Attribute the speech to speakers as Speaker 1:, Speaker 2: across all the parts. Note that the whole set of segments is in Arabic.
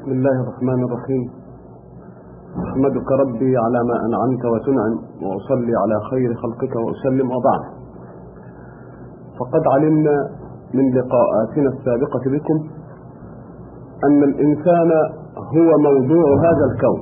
Speaker 1: بسم الله الرحمن الرحيم. أحمدك ربي على ما أنعمت وتنعم، وأصلي على خير خلقك وأسلم. وبعد، فقد علمنا من لقاءاتنا السابقة بكم أن الإنسان هو موضوع هذا الكون،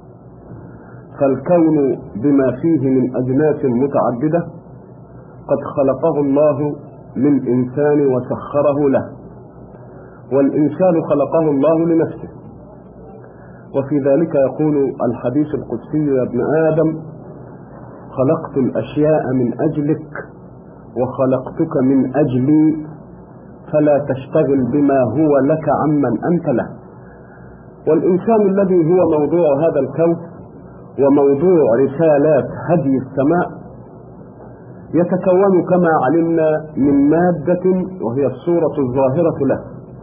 Speaker 1: فالكون بما فيه من أجناس متعددة قد خلقه الله للإنسان وسخره له، والإنسان خلقه الله لنفسه. وفي ذلك يقول الحديث القدسي: يا ابن آدم خلقت الأشياء من أجلك وخلقتك من أجلي، فلا تشتغل بما هو لك عمن أنت له. والإنسان الذي هو موضوع هذا الكون وموضوع رسالات هدي السماء يتكون كما علمنا من مادة وهي الصورة الظاهرة له،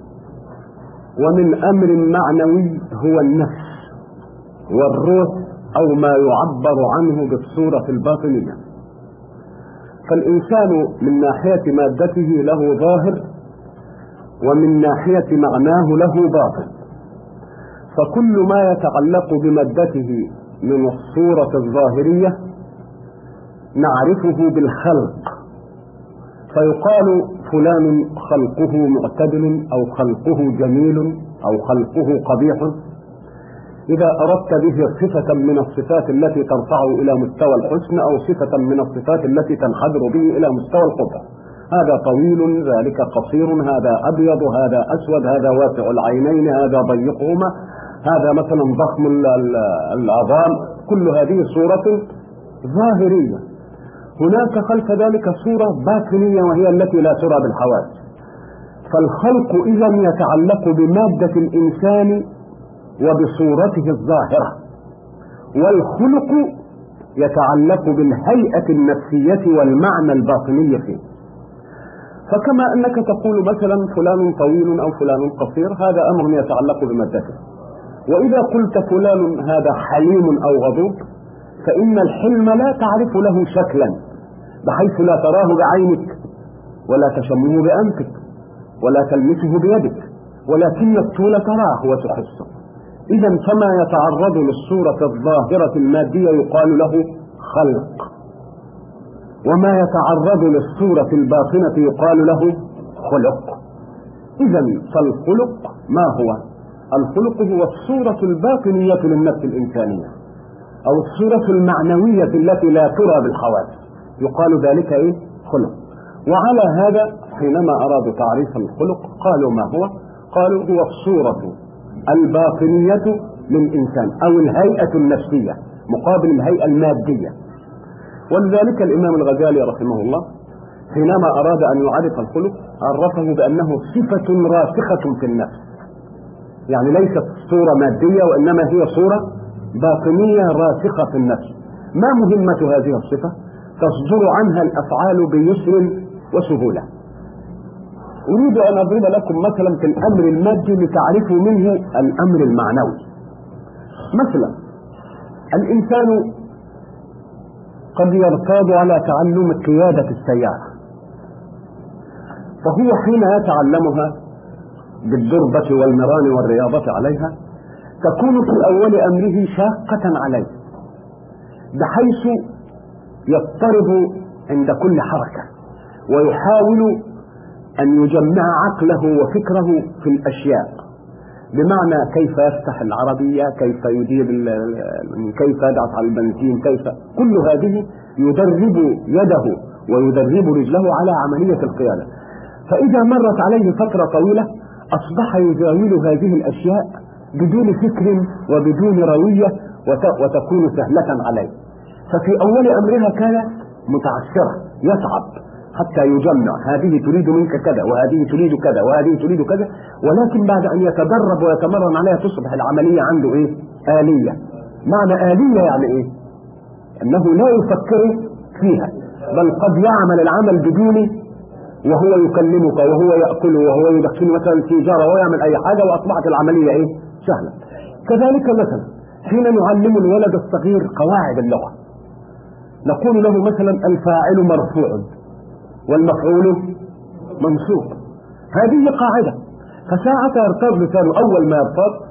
Speaker 1: ومن أمر معنوي هو النفس والروح أو ما يعبر عنه بالصورة الباطنية. فالإنسان من ناحية مادته له ظاهر، ومن ناحية معناه له باطن. فكل ما يتعلق بمادته من الصورة الظاهرية نعرفه بالخلق، فيقال فلان خلقه معتدل أو خلقه جميل أو خلقه قبيح. إذا أردت به صفة من الصفات التي ترفعه إلى مستوى الحسن أو صفة من الصفات التي تنحدر به إلى مستوى القدرة، هذا طويل، ذلك قصير، هذا أبيض، هذا أسود، هذا واسع العينين، هذا ضيقهما، هذا مثلا ضخم العظام. كل هذه صورة ظاهرية. هناك خلف ذلك صورة باطنية وهي التي لا ترى بالحواس. فالخلق إذن يتعلق بمادة الإنسان وبصورته الظاهرة، والخلق يتعلق بالهيئة النفسية والمعنى الباطني فيه. فكما أنك تقول مثلا فلان طويل أو فلان قصير، هذا أمر يتعلق بمادته. وإذا قلت فلان هذا حليم أو غضوب، فإن الحلم لا تعرف له شكلا بحيث لا تراه بعينك ولا تشمه بأنفك ولا تلمسه بيدك، ولكن الطول تراه وتحسه. إذا فما يتعرض للصورة الظاهرة المادية يقال له خلق، وما يتعرض للصورة الباطنة يقال له خلق. إذا فالخلق ما هو؟ الخلق هو الصورة الباطنية للنفس الإنسانية أو الصورة المعنوية التي لا ترى بالحواس، يقال ذلك خلق. وعلى هذا حينما أرادوا تعريف الخلق قالوا ما هو؟ قالوا هو الصورة الباطنية للإنسان أو الهيئة النفسية مقابل الهيئة المادية. ولذلك الإمام الغزالي رحمه الله حينما أراد أن يعرف الخلق عرفه بأنه صفة راسخة في النفس، يعني ليست صورة مادية وإنما هي صورة باطنية راسخة في النفس. ما مهمة هذه الصفة؟ تصدر عنها الأفعال بيسر وسهولة. أريد أن أضرب لكم مثلا في الأمر المادي لتعرفوا منه الأمر المعنوي. مثلا الإنسان قد يرتاد على تعلم قيادة السيارة، فهو حين يتعلمها بالدربة والمران والرياضة عليها تكون في أول أمره شاقة عليه، بحيث يضطرب عند كل حركة ويحاول أن يجمع عقله وفكره في الأشياء، بمعنى كيف يفتح العربية، كيف يدير، كيف يدعس على البنزين، كيف. كل هذه يدرب يده ويدرب رجله على عملية القيادة. فإذا مرت عليه فترة طويلة أصبح يزاول هذه الأشياء بدون فكر وبدون روية وتكون سهلة عليه. ففي أول أمرها كان متعسرة، يصعب حتى يجمع، هذه تريد منك كذا وهذه تريد كذا وهذه تريد كذا. ولكن بعد أن يتدرب ويتمرن عليها تصبح العملية عنده آلية. معنى آلية يعني أنه لا يفكر فيها، بل قد يعمل العمل بدون، وهو يكلمك وهو يأكل وهو يدخل مثلا سيجارة ويعمل أي حاجة، وأصبحت العملية سهلة. كذلك مثلا حين نعلم الولد الصغير قواعد اللغة نقول له مثلا الفاعل مرفوع والمفعول منصوب، هذه قاعدة. فساعة يرتاد لسانه، أول ما يرتاد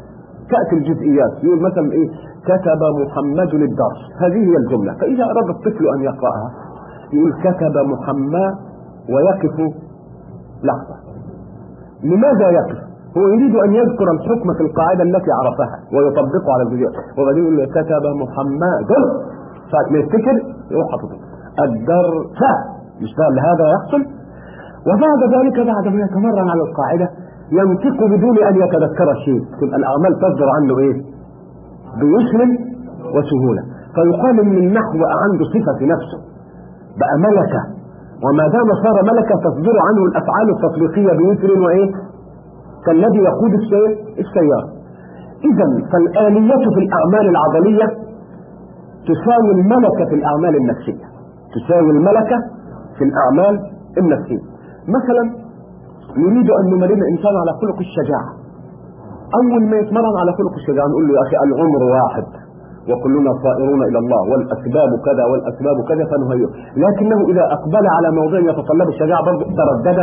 Speaker 1: تأتي الجزئيات، يقول مثلا إيه؟ كتب محمد الدرس، هذه هي الجملة. فإذا أراد الطفل أن يقرأها يقول كتب محمد ويقف لحظة. لماذا يقف؟ هو يريد أن يذكر الحكم في القاعدة التي عرفها ويطبقه على الجزئيات، وبعدين يقول كتب محمد، ساعة ما يفتكر يروح حاططه الدرس، مش هذا يحصل. وبعد ذلك بعد ما يتمرن على القاعدة ينطق بدون أن يتذكر شيء، تبقى الأعمال تصدر عنه إيه؟ بيسر وسهولة. فيقال إن النحو بقى عنده صفة في نفسه، بقى ملكة، وما دام صار ملكة تصدر عنه الأفعال التطبيقية بيسر وإيه؟ كالذي يقود السيارة. إذا فالآلية في الأعمال العضلية تساوي الملكة في الأعمال النفسية، تساوي الملكة في الأعمال النفسية. مثلا نريد أن نمرن الإنسان على خلق الشجاعة، أول ما يتمرن على خلق الشجاعة نقول له يا أخي العمر واحد وكلنا صائرون إلى الله والأسباب كذا والأسباب كذا فنهيئ، لكنه إذا أقبل على موضوع يتطلب الشجاعة برضه تردد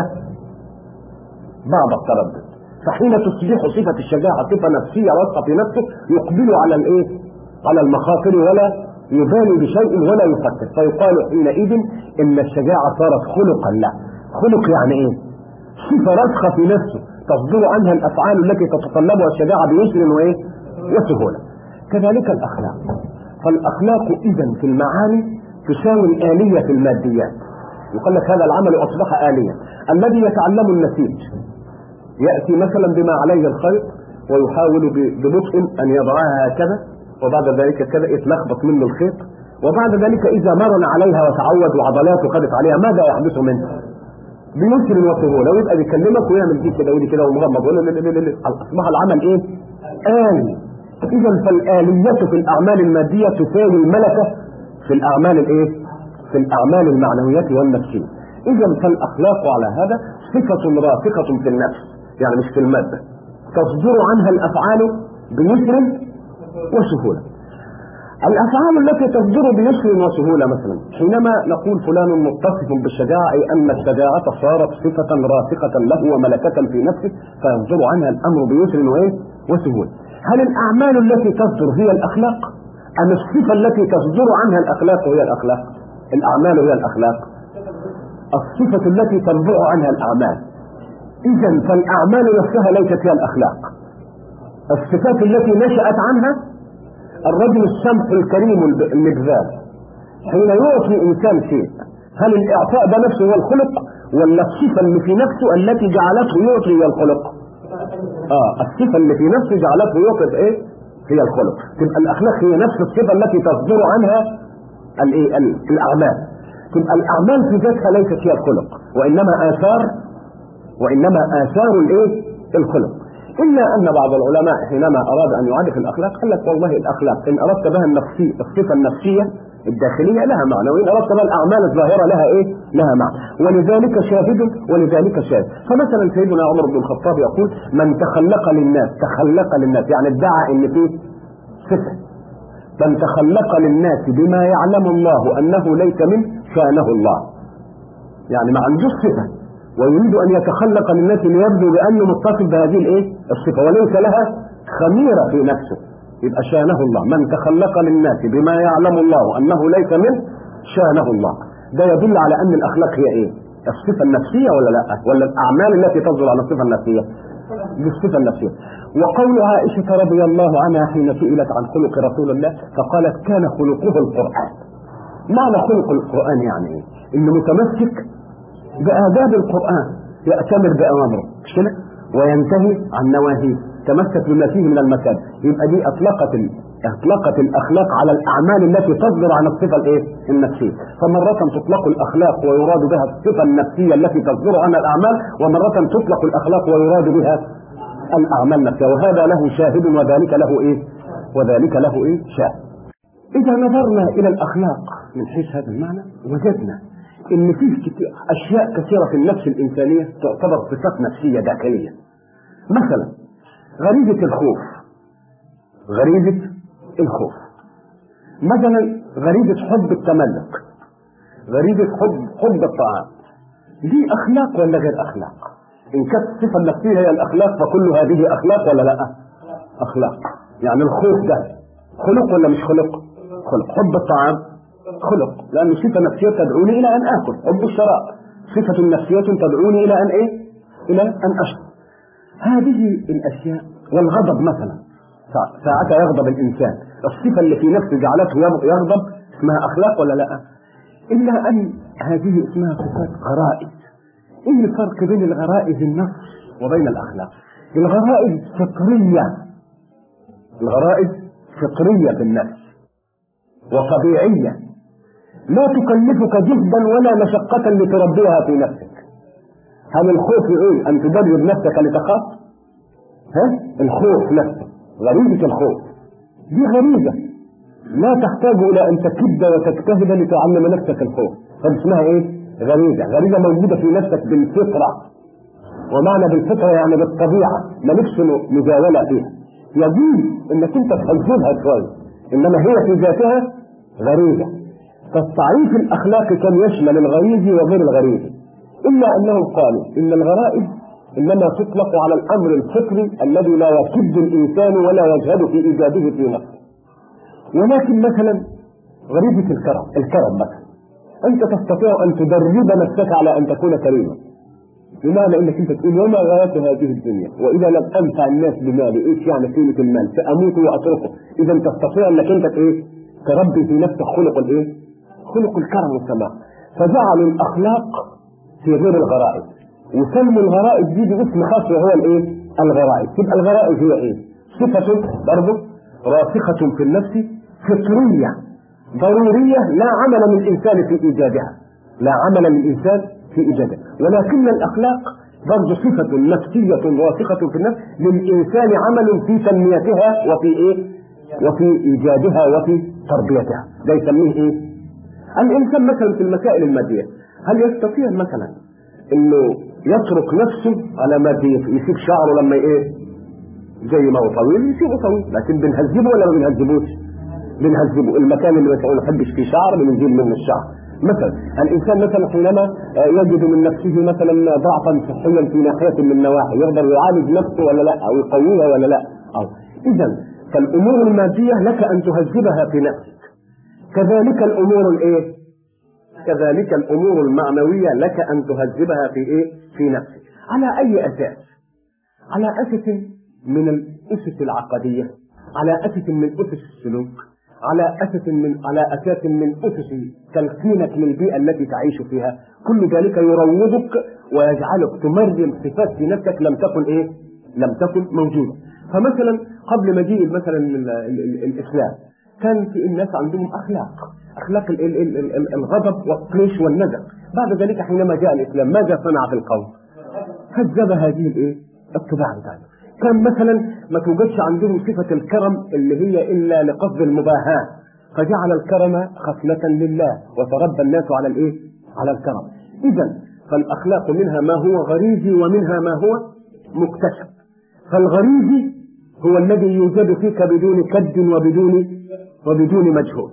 Speaker 1: بعض التردد، فحين تصبح صفة الشجاعة صفة نفسية واثقة في نفسه يقبل على الإيه؟ على المخاطر ولا يبالي بشيء ولا يفكر، فيقال حينئذ إن الشجاعة صارت خلقا له. خلق يعني إيه؟ صفة راسخة في نفسه تصدر عنها الأفعال التي تتطلبها الشجاعة بيسر وإيه؟ وسهولة. كذلك الأخلاق، فالأخلاق إذن في المعاني تساوي الآلية في الماديات. يقول لك هذا العمل أصبح آلية. الذي يتعلم النسيج يأتي مثلا بما عليه الخيط ويحاول ببطء أن يضعها هكذا، وبعد ذلك كذا يتلخبط منه الخيط، وبعد ذلك إذا مرن عليها وتعود وعضلاته خدت عليها ماذا يحدث منه؟ بيسر وسهولة، ويبقى بيكلمك ويعمل دي كده ودي كده ومغمض أصبح العمل إيه؟ آلي. إذا فالآلية في الأعمال المادية تساوي الملكة في الأعمال الإيه؟ في الأعمال المعنوية والنفسية. إذا فالأخلاق على هذا صفة رافقة في النفس، يعني مش في المادة، تصدر عنها الأفعال بيسر وسهولة. الأفعال التي تصدر بيسر وسهولة مثلا حينما نقول فلان متصف بالشجاعة، أي أن الشجاعة صارت صفة رافقة له وملكة في نفسه فيصدر عنها الأمر بيسر وسهولة. هل الأعمال التي تصدر هي الأخلاق أم الصفة التي تصدر عنها الأخلاق هي الأخلاق؟ الأعمال هي الأخلاق، الصفة التي تنبع عنها الأعمال. إذا فالأعمال نفسها ليست هي الأخلاق، الصفات التي نشأت عنها. الرجل السمح الكريم المجذاب حين يعطي إنسان شيء، هل الإعطاء ده نفسه هو الخلق ولا الصفة اللي في نفسه التي جعلته يعطي هي الخلق؟ الصفة اللي في نفسه جعلته يعطي إيه؟ هي الخلق. تبقى الأخلاق هي نفس الصفة التي تصدر عنها الأعمال. تبقى الأعمال في ذاتها ليست هي الخلق، وإنما آثار الإيه؟ الخلق. إلا أن بعض العلماء حينما أراد أن يعرف الأخلاق قال لك والله الأخلاق إن أردت بها الصفة النفسية الداخلية لها معنى، وإن أردت بها الأعمال الظاهرة لها إيه؟ لها معنى، ولذلك شاهد. فمثلا سيدنا عمر بن الخطاب يقول من تخلق للناس يعني ادعى إن فيه صفة، من تخلق للناس بما يعلم الله أنه ليس منه شانه الله، يعني ما عندوش صفة ويريد أن يتخلق للناس ليبدو بأنه متصف بهذه الإيه؟ الصفة وليس لها خميرة في نفسه، يبقى شانه الله. من تخلق للناس بما يعلم الله أنه ليس منه شانه الله. ده يدل على أن الأخلاق هي إيه؟ الصفة النفسية ولا لا؟ ولا الأعمال التي تصدر على الصفة النفسية؟ بالصفة النفسية. وقول عائشة رضي الله عنها حين سئلت عن خلق رسول الله فقالت كان خلقه القرآن. معنى خلق القرآن يعني إيه؟ إنه متمسك بآداب القرآن، يأتمر بأوامره مش كده وينتهي عن نواهيه، تمسك بما فيه من المكان. يبقى دي أطلقت الأخلاق على الأعمال التي تصدر عن الصفة الإيه؟ النفسية. فمرة تطلق الأخلاق ويراد بها الصفة النفسية التي تصدر عن الأعمال، ومرة تطلق الأخلاق ويراد بها الأعمال نفسها، وهذا له شاهد وذلك له إيه؟ شاهد. إذا نظرنا إلى الأخلاق من حيث هذا المعنى وجدنا إن فيه أشياء كثيرة في النفس الإنسانية تعتبر صفات نفسية داخلية. مثلا غريزة الخوف، مثلا غريزة حب التملك، غريزة حب الطعام. دي أخلاق ولا غير أخلاق؟ إن كانت الصفة النفسية هي الأخلاق فكل هذه أخلاق ولا لا؟ أخلاق. يعني الخوف ده خلق ولا مش خلق؟ خلق. حب الطعام خلق، لأنه صفة نفسية تدعوني إلى أن آكل. حب الشراب صفة نفسية تدعوني إلى أن إيه؟ إلى أن أشرب. هذه الأشياء. والغضب مثلا، ساعة يغضب الإنسان، الصفة اللي في نفسه جعلته يغضب اسمها أخلاق ولا لا؟ إلا أن هذه اسمها صفات غرائز. إيه الفرق بين الغرائز النفس وبين الأخلاق؟ الغرائز فطرية، الغرائز فطرية بالنفس وطبيعية، لا تكلفك جهدا ولا مشقة لتربيها في نفسك. هل الخوف إيه؟ أن تدرب نفسك لتخاف؟ الخوف نفسه، غريزة الخوف دي غريزة لا تحتاج إلى أن تكد وتجتهد لتعلم نفسك الخوف. طب اسمها إيه؟ غريزة. غريزة موجودة في نفسك بالفطرة، ومعنى بالفطرة يعني بالطبيعة، ما نفسه مجاولة فيها. يجوز إنك أنت تحجبها شوية، إنما هي في ذاتها غريزة. فالتعريف الأخلاقي كان يشمل الغريزي وغير الغريزي، إلا أنهم قالوا إن الغرائز إنما تطلق على الأمر الفطري الذي لا يكد الإنسان ولا يجهد في إيجاده في نفسه. ولكن مثلا غريزة الكرم مثلا، أنت تستطيع أن تدرب نفسك على أن تكون كريما، بمعنى أنك أنت تقول وما غاية هذه الدنيا وإذا لم أنفع الناس بمالي، إيش يعني قيمة المال؟ سأموت وأتركه. إذا تستطيع أنك أنت إيه؟ تربي في نفسك خلق الإيه؟ خلق الكرم والسماح. فجعلوا الأخلاق في غير الغرائز، وسموا الغرائز دي باسم خاص وهو الإيه؟ الغرائز. تبقى الغرائز هي إيه؟ صفة برضه راسخة في النفس، فطرية ضرورية، لا عمل للإنسان في إيجادها، لا عمل للإنسان في إيجادها. ولكن الأخلاق برضه صفة نفسية راسخة في النفس، للإنسان عمل في تنميتها وفي إيه؟ وفي إيجادها وفي تربيتها. ده يسميه إيه؟ الإنسان مثلا في المسائل المادية، هل يستطيع مثلا إنه يترك نفسه على مادية، يسيب شعره لما إيه؟ زي ما هو طويل يسيبه طويل، لكن بنهذبه ولا ما بنهذبوش؟ بنهذبه. المكان اللي ما نحبش فيه شعر بنزيل منه الشعر. مثلا الإنسان مثلا حينما يجد من نفسه مثلا ضعفا صحيا في ناحية من النواحي، يقدر يعالج نفسه ولا لا، أو يقويها ولا لا؟ إذا فالأمور المادية لك أن تهذبها في نفسك. كذلك الأمور الإيه؟ كذلك الأمور المعنوية لك أن تهذبها في إيه؟ في نفسك. على أي أساس؟ على أساس من الأسس العقدية، على أساس من أسس السلوك، على أساس من أسس تلقينك للبيئة التي تعيش فيها. كل ذلك يروضك ويجعلك تمرن صفات في نفسك لم تكن إيه؟ لم تكن موجودة. فمثلا قبل مجيء مثلا الإسلام كان في الناس عندهم أخلاق الغضب والطيش والنزع. بعد ذلك حينما جاء الإسلام ماذا صنع في القوم؟ هذب هذه الإيه؟ الطباع بتاعته. كان مثلا ما توجدش عندهم صفة الكرم اللي هي إلا لقصد المباهاة، فجعل الكرم خصلة لله وتربى الناس على الإيه؟ على الكرم. إذا فالأخلاق منها ما هو غريزي ومنها ما هو مكتسب. فالغريزي هو الذي يوجد فيك بدون كد وبدون مجهود،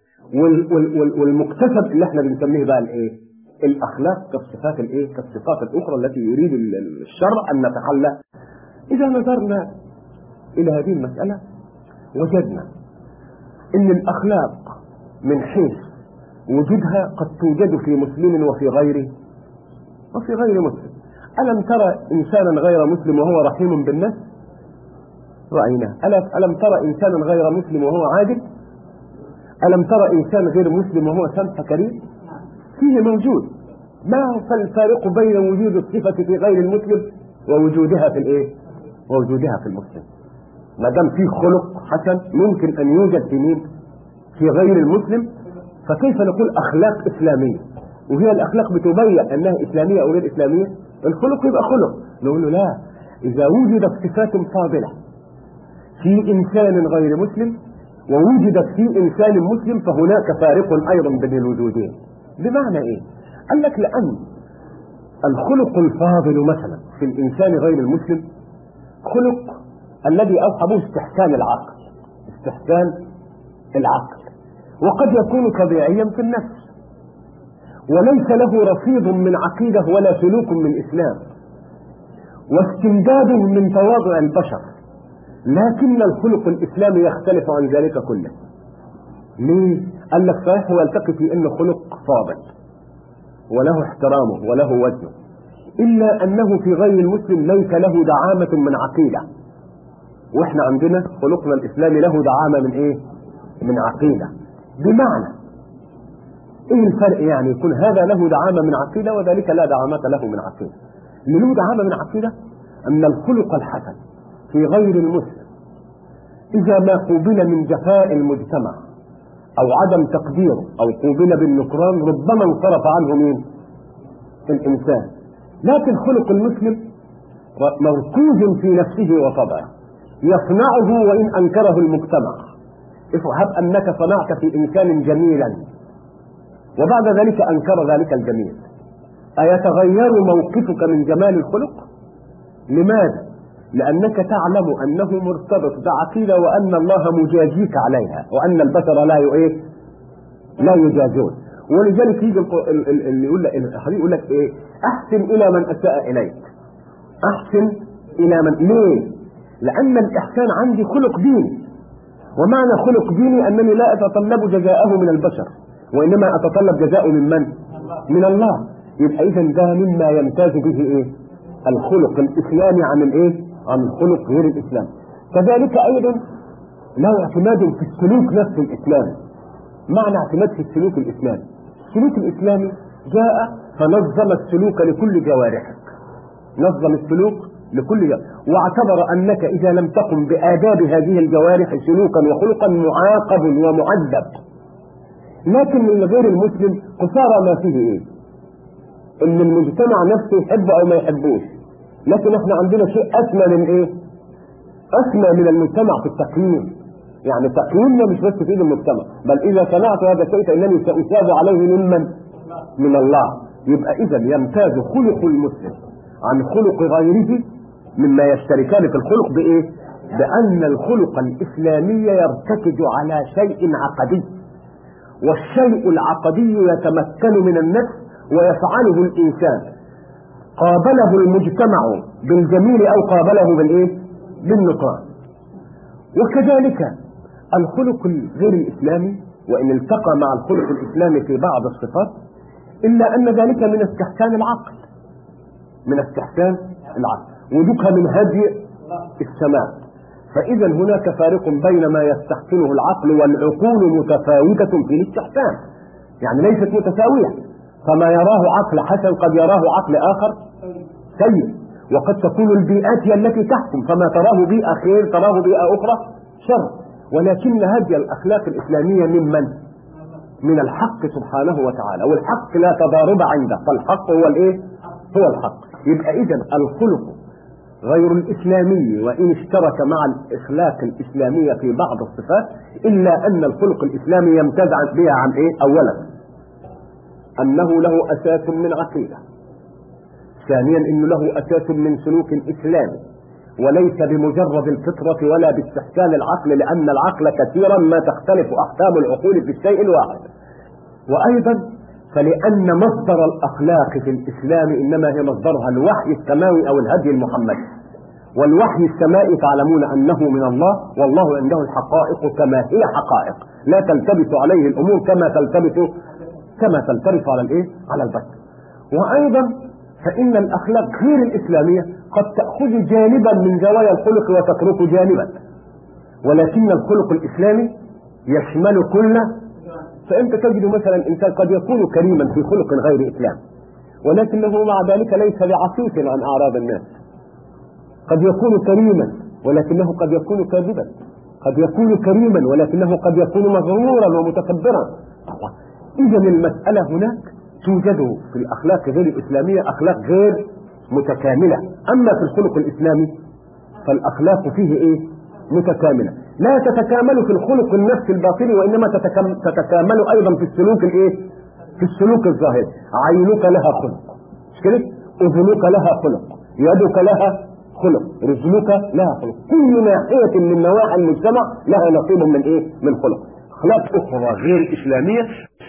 Speaker 1: والمكتسب اللي احنا بنسميه بقى الايه؟ الاخلاق كالصفات الايه؟ كالصفات الاخرى التي يريد الشرع ان نتحلى. اذا نظرنا الى هذه المسألة وجدنا ان الاخلاق من حيث وجودها قد توجد في مسلم وفي غير مسلم. ألم ترى إنسانا غير مسلم وهو رحيم بالناس؟ رأيناه. ألم ترى إنسانا غير مسلم وهو عادل؟ ألم ترى إنسان غير مسلم وهو سمح كريم؟ فيه موجود. ما هو الفارق بين وجود الصفة في غير المسلم ووجودها في الإيه؟ ووجودها في المسلم. ما دام فيه خلق حسن ممكن أن يوجد في مين؟ في غير المسلم. فكيف نقول أخلاق إسلامية وهي الأخلاق بتبين أنها إسلامية أو غير إسلامية؟ الخلق يبقى خلق. نقول له لا، إذا وجدت صفات فاضلة في إنسان غير مسلم ووجدت في إنسان مسلم فهناك فارق أيضا بين الوجودين. بمعنى إيه؟ قال لك لأن الخلق الفاضل مثلا في الإنسان غير المسلم خلق الذي أوحى به استحسان العقل، وقد يكون طبيعيا في النفس وليس له رصيد من عقيدة ولا سلوك من إسلام، واستمداده من تواضع البشر لكن الخلق الإسلامي يختلف عن ذلك كله. ليه؟ قال لك صحيح هو يلتقي في أنه خلق فاضل وله احترامه وله وزنه، إلا أنه في غير المسلم ليس له دعامة من عقيدة، وإحنا عندنا خلقنا الإسلامي له دعامة من إيه؟ من عقيدة. بمعنى إيه الفرق؟ يعني يكون هذا له دعامة من عقيدة وذلك لا دعامة له من عقيدة. اللي له دعامة من عقيدة أن الخلق الحسن في غير المسلم إذا ما قوبل من جفاء المجتمع أو عدم تقديره أو قوبل بالنكران ربما انصرف عنه مين؟ الإنسان. لكن خلق المسلم مركوز في نفسه وطبعه يصنعه وإن أنكره المجتمع. افرض أنك صنعت في إنسان جميلا وبعد ذلك أنكر ذلك الجميل، أيتغير موقفك من جمال الخلق؟ لماذا؟ لأنك تعلم أنه مرتبط بعقيدة وأن الله مجازيك عليها وأن البشر لا يجازون. ولذلك يجي اللي يقول لك إيه؟ أحسن إلى من أساء إليك. أحسن إلى من، ليه؟ لأن الإحسان عندي خلق ديني، ومعنى خلق ديني أنني لا أتطلب جزاءه من البشر وإنما أتطلب جزاءه من من؟ من الله. يبقى إذا ده مما يمتاز به إيه؟ الخلق الإسلامي عن الإيه؟ عن الخلق غير الإسلام. كذلك أيضا له اعتماد في السلوك نفس الإسلامي. معنى اعتماد في السلوك الإسلامي، السلوك الإسلامي جاء فنظم السلوك لكل جوارحك، نظم السلوك لكل جوارح، واعتبر أنك إذا لم تقم بآداب هذه الجوارح سلوكا وخلقا معاقب ومعذب. لكن من غير المسلم قصارى ما فيه إيه؟ إن المجتمع نفسه يحب أو ما يحبوش. لكن احنا عندنا شيء أسمى من إيه؟ أسمى من المجتمع في التقييم. يعني تقييمنا مش بس في ايد المجتمع، بل إذا صنعت هذا الشيء فإنني سأثاب عليه من الله. يبقى إذا يمتاز خلق المسلم عن خلق غيره مما يشتركان في الخلق بإيه؟ بأن الخلق الإسلامي يرتكز على شيء عقدي، والشيء العقدي يتمكن من النفس ويفعله الإنسان، قابله المجتمع بالجميل أو قابله بالإيه؟ بالنكران. وكذلك الخلق الغير الإسلامي وإن التقى مع الخلق الإسلامي في بعض الصفات إلا أن ذلك من استحسان العقل، من استحسان العقل، وذكر من هدي السماء. فإذا هناك فارق بين ما يستحسنه العقل، والعقول متفاوتة في الاستحسان، يعني ليست متساوية. فما يراه عقل حسن قد يراه عقل آخر سيء، وقد تكون البيئات هي التي تحكم، فما تراه بيئة خير تراه بيئة أخرى شر. ولكن هذه الأخلاق الإسلامية من الحق سبحانه وتعالى، والحق لا تضارب عنده، فالحق هو الإيه؟ هو الحق. يبقى إذا الخلق غير الإسلامي وإن اشترك مع الأخلاق الإسلامية في بعض الصفات، إلا أن الخلق الإسلامي يمتاز بها عن إيه؟ أولا أنه له أساس من عقيدة، ثانيا أنه له أساس من سلوك إسلامي، وليس بمجرد الفطرة ولا باستحسان العقل، لأن العقل كثيرا ما تختلف أحكام العقول في الشيء الواحد. وأيضا فلأن مصدر الأخلاق في الإسلام إنما هي مصدرها الوحي السماوي أو الهدي المحمدي، والوحي السمائي تعلمون أنه من الله، والله عنده الحقائق كما هي حقائق، لا تلتبس عليه الأمور كما تلتبس على الإيه؟ على البشر. وأيضا فإن الأخلاق غير الإسلامية قد تأخذ جانبا من زوايا الخلق وتترك جانبا، ولكن الخلق الإسلامي يشمل كل. فأنت تجد مثلا إنسان قد يكون كريما في خلق غير إسلام، ولكنه مع ذلك ليس بعفيف عن أعراض الناس. قد يكون كريما ولكنه قد يكون كاذبا، قد يكون كريما ولكنه قد يكون مغرورا ومتكبرا. إذا المسألة هناك توجد في الأخلاق غير الإسلامية أخلاق غير متكاملة، أما في الخلق الإسلامي فالأخلاق فيه إيه؟ متكاملة. لا تتكامل في الخلق النفسي الباطني، وإنما تتكامل أيضا في السلوك الإيه؟ في السلوك الظاهري. عينك لها خلق، مش كده؟ أذنك لها خلق، يدك لها خلق، رجلك لها خلق، كل ناحية من نواحي المجتمع لها نصيب من إيه؟ من خلق. أخلاق أخرى غير إسلامية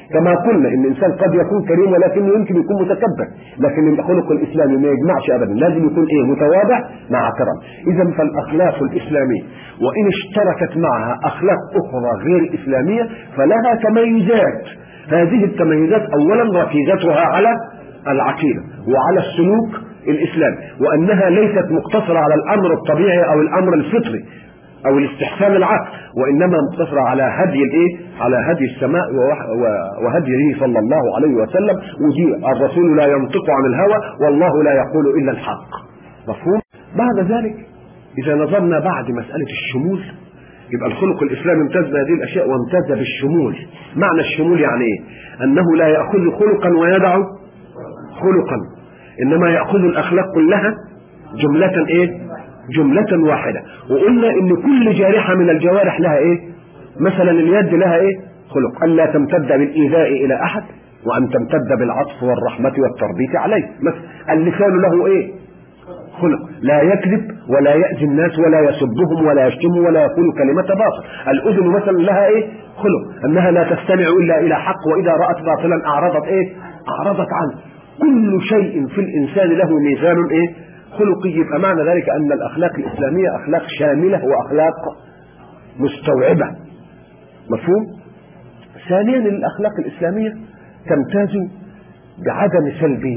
Speaker 1: كما قلنا ان الانسان قد يكون كريم ولكنه يمكن يكون متكبر، لكن الخلق الاسلامي ما يجمعش ابدا، لازم يكون متواضع مع كرم. اذا فالاخلاق الاسلاميه وان اشتركت معها اخلاق اخرى غير اسلاميه فلها تميزات. هذه التميزات اولا ركيزتها على العقيده وعلى السلوك الاسلامي، وانها ليست مقتصره على الامر الطبيعي او الامر الفطري او الاستحسان العقل، وانما مقتصره على هدي على هدي السماء وهديه صلى الله عليه وسلم. ودي الرسول لا ينطق عن الهوى والله لا يقول الا الحق. مفهوم؟ بعد ذلك اذا نظرنا بعد مساله الشمول، يبقى الخلق الاسلامي امتاز بهذه الاشياء وامتاز بالشمول. معنى الشمول يعني ايه؟ انه لا ياخذ خلقا ويدع خلقا، انما ياخذ الاخلاق كلها جمله جمله واحده. وقلنا ان كل جارحه من الجوارح لها مثلا اليد لها خلق، الا تمتد بالايذاء الى احد، وان تمتد بالعطف والرحمه والتربيت عليه. مثلا اللسان له خلق، لا يكذب ولا يأذي الناس ولا يسبهم ولا يشتمهم ولا يقول كلمة باطل. الأذن مثلا لها خلق، أنها لا تستمع إلا إلى حق، وإذا رأت باطلا أعرضت عنه. كل شيء في الإنسان له ميزان خلقي. يبقى معنى ذلك أن الأخلاق الإسلامية أخلاق شاملة وأخلاق مستوعبة. مفهوم؟ ثانيا الأخلاق الإسلامية تمتاز بعدم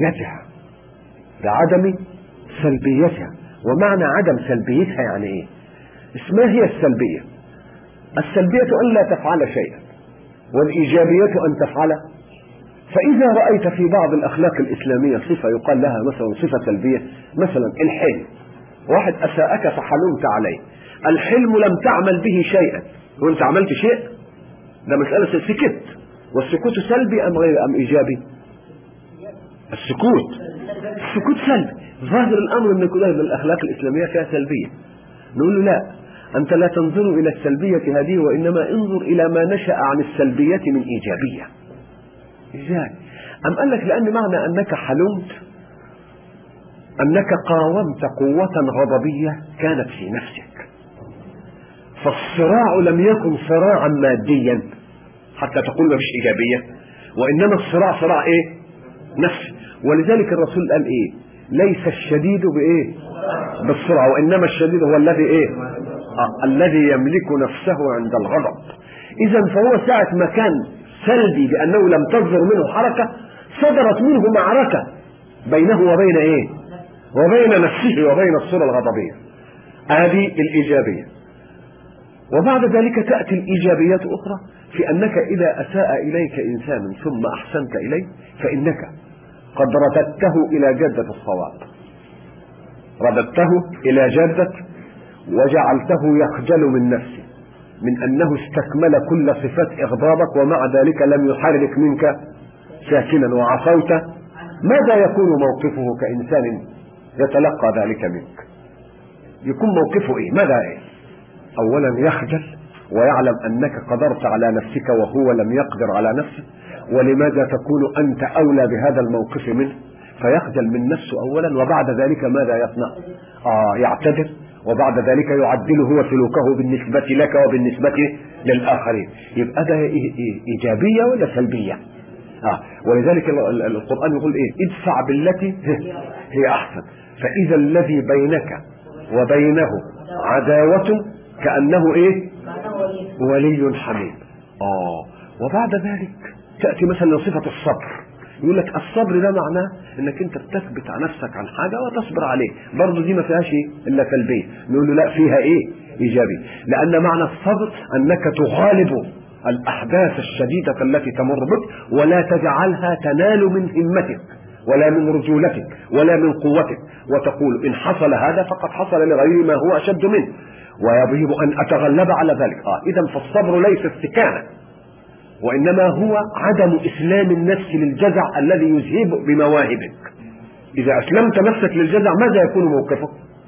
Speaker 1: سلبيتها. ومعنى عدم سلبيتها يعني ايه؟ اسمها هي السلبية. السلبية أن لا تفعل شيئا، والإيجابية أن تفعل. فإذا رأيت في بعض الأخلاق الإسلامية صفة يقال لها مثلا صفة سلبية، مثلا الحلم، واحد أساءك فحلمت عليه، الحلم لم تعمل به شيئا وانت عملت شيء، ده مسألة سكت. والسكوت سلبي أم غير أم إيجابي؟ السكوت سلبي. ظاهر الأمر أن كل الأخلاق الإسلامية فيها سلبية. نقول له لا، أنت لا تنظر إلى السلبية هذه، وإنما انظر إلى ما نشأ عن السلبية من إيجابية. إزاي؟ أم قال لك لأن معنى أنك حلمت أنك قاومت قوة غضبية كانت في نفسك، فالصراع لم يكن صراعا ماديا حتى تقول ما فيش إيجابية، وإنما الصراع صراع نفسي. ولذلك الرسول قال ليس الشديد بالسرعة، وإنما الشديد هو الذي الذي يملك نفسه عند الغضب. إذا فهو ساعة ما كان سلبي بأنه لم تصدر منه حركة، صدرت منه معركة بينه وبين نفسه وبين الصورة الغضبية. هذه الإيجابية. وبعد ذلك تأتي الإيجابيات أخرى في أنك إذا أساء إليك إنسان ثم أحسنت إليه فإنك قد رددته إلى جدة الصواب، رددته إلى جدة وجعلته يخجل من نفسه من أنه استكمل كل صفات إغضابك، ومع ذلك لم يحرك منك ساكنا وعصوت. ماذا يكون موقفه كإنسان يتلقى ذلك منك؟ يكون موقفه ماذا أولا يخجل ويعلم أنك قدرت على نفسك وهو لم يقدر على نفسه، ولماذا تكون أنت أولى بهذا الموقف منه؟ فيخجل من نفسه أولا، وبعد ذلك ماذا يصنع؟ يعتذر، وبعد ذلك يعدل هو سلوكه بالنسبة لك وبالنسبة للآخرين. يبقى ده إيجابية ولا سلبية؟ ولذلك القرآن يقول ادفع بالتي هي أحسن، فإذا الذي بينك وبينه عداوة كأنه ولي حميم. وبعد ذلك تأتي مثلا صفة الصبر. يقول لك الصبر ده معناه انك انت بتثبت على نفسك عن حاجة وتصبر عليه. برضه دي ما فيهاش الا سلبية. نقول له لا، فيها ايجابي، لان معنى الصبر انك تغالب الاحداث الشديدة التي تمر بك ولا تجعلها تنال من همتك ولا من رجولتك ولا من قوتك، وتقول ان حصل هذا فقد حصل لغيري ما هو اشد منه ويجب ان اتغلب على ذلك. اذا فالصبر ليس استكانة، وإنما هو عدم إسلام النفس للجزع الذي يذهب بمواهبك. إذا أسلمت نفسك للجزع ماذا يكون موقفك؟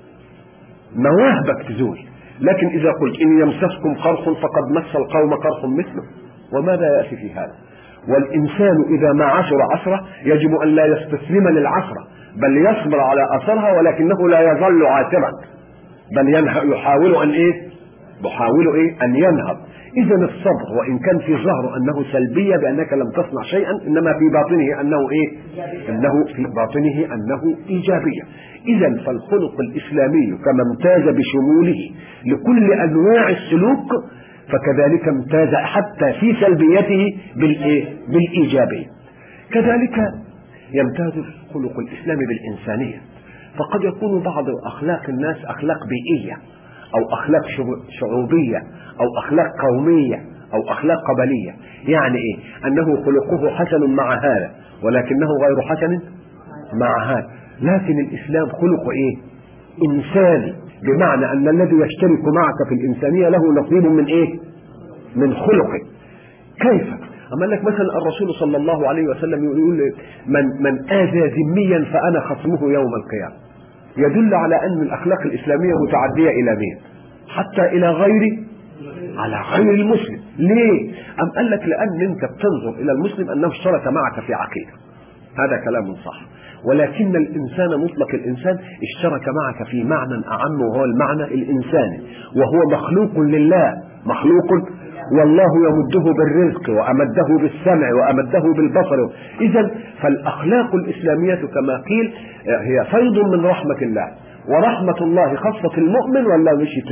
Speaker 1: مواهبك تزول. لكن إذا قلت إن يمسسكم قرح فقد مس القوم قرح مثله، وماذا يأتي في هذا؟ والإنسان إذا ما عشر عشرة يجب أن لا يستسلم للعشرة، بل يصبر على أثرها، ولكنه لا يظل عاشرا، بل يحاول أن ينهض. إذا الصبر وإن كان في ظهره أنه سلبية بأنك لم تصنع شيئا، إنما في باطنه أنه إيه؟ أنه في باطنه أنه إيجابية. إذا فالخلق الإسلامي كما امتاز بشموله لكل أنواع السلوك، فكذلك امتاز حتى في سلبيته بالإيجابية. كذلك يمتاز الخلق الإسلامي بالإنسانية، فقد يكون بعض أخلاق الناس أخلاق بيئية أو أخلاق شعوبية أو أخلاق قومية أو أخلاق قبلية. يعني إيه؟ أنه خلقه حسن مع هذا ولكنه غير حسن مع هذا. لكن الإسلام خلق إيه؟ إنساني، بمعنى أن الذي يشترك معك في الإنسانية له نصيب من إيه؟ من خلقه. كيف؟ أما لك مثلا الرسول صلى الله عليه وسلم يقول من آذى ذميا فأنا خصمه يوم القيامة، يدل على أن الأخلاق الإسلامية متعدية إلى مين؟ حتى إلى على غير المسلم. ليه؟ أم قال لك لأن أنت بتنظر إلى المسلم أنه اشترك معك في عقيدة، هذا كلام صح، ولكن الإنسان مطلق الإنسان اشترك معك في معنى أعم، وهو المعنى الإنساني، وهو مخلوق لله، مخلوق والله يمده بالرزق وأمده بالسمع وأمده بالبصر. إذن فالأخلاق الإسلامية كما قيل هي فيض من رحمة الله، ورحمة الله خاصة المؤمن ولا مشيت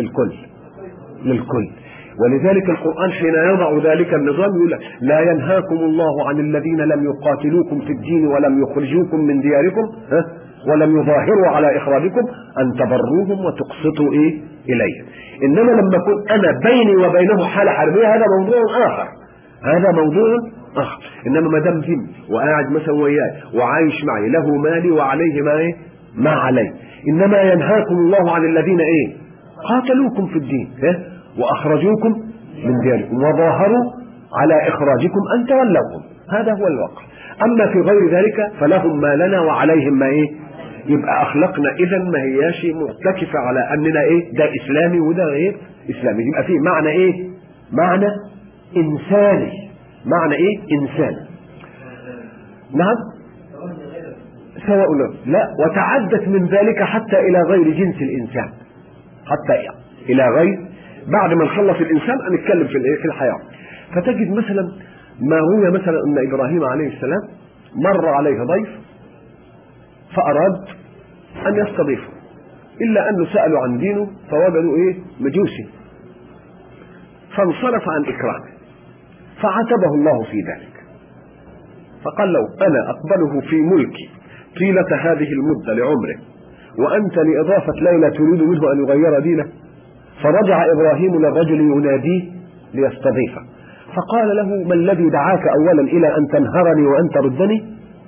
Speaker 1: للكل. ولذلك القرآن حين يضع ذلك النظام يقول لا ينهاكم الله عن الذين لم يقاتلوكم في الدين ولم يخرجوكم من دياركم ولم يظاهروا على إخراجكم أن تبروهم وتقسطوا إليهم. إنما لما أكون أنا بيني وبينه حالة حربية هذا موضوع آخر، هذا موضوع آخر. إنما ما دام ذم وقاعد مثلا وياي وعايش معي، له مالي وعليه ما عليه. إنما ينهاكم الله عن الذين قاتلوكم في الدين وأخرجوكم من دياركم وظاهروا على إخراجكم أن تولوهم، هذا هو الواقع. أما في غير ذلك فلهم ما لنا وعليهم ما يبقى أخلاقنا إذن ما هياش مرتكفة على أننا ده إسلامي وده غير إسلامي. يبقى فيه معنى معنى إنساني، معنى إنساني. نعم سواء لا، وتعدت من ذلك حتى إلى غير جنس الإنسان، حتى إلى غير، بعد ما نخلص الإنسان نتكلم في الحياة. فتجد مثلا ما روي مثلا أن إبراهيم عليه السلام مر عليه ضيف فأراد أن يستضيفه، إلا أنه سألوا عن دينه فوجدوا مجوسي، فانصرف عن إكرامه، فعاتبه الله في ذلك، فقال لو أنا أقبله في ملكي طيلة هذه المدة لعمره وأنت لإضافة ليلة تريد منه أن يغير دينه. فرجع إبراهيم للرجل يناديه ليستضيفه، فقال له ما الذي دعاك أولا إلى أن تنهرني وأن تردني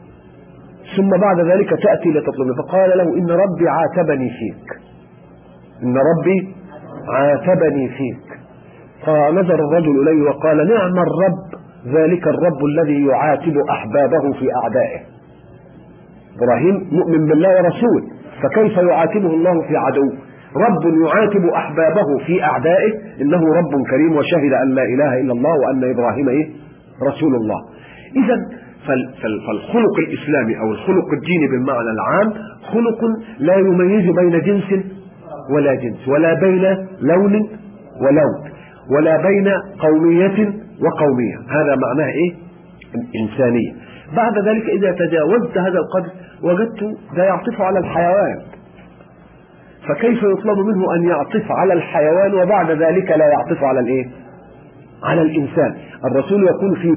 Speaker 1: ثم بعد ذلك تأتي لتطلبني؟ فقال له إن ربي عاتبني فيك، إن ربي عاتبني فيك. فنظر الرجل إليه وقال نعم الرب، ذلك الرب الذي يعاتب أحبابه في أعدائه. إبراهيم مؤمن بالله ورسوله، فكيف يعاتبه الله في عدوه؟ رب يعاتب أحبابه في أعدائه، إنه رب كريم وشهد أن لا إله إلا الله وأن إبراهيم رسول الله. إذا فالخلق الإسلامي أو الخلق الديني بالمعنى العام خلق لا يميز بين جنس ولا جنس، ولا بين لون ولون، ولا بين قومية وقومية، هذا معناه إنسانية. بعد ذلك إذا تجاوزت هذا القدر وجدت لا يعطف على الحيوان، فكيف يطلب منه أن يعطف على الحيوان وبعد ذلك لا يعطف على على الإنسان؟ الرسول يقول في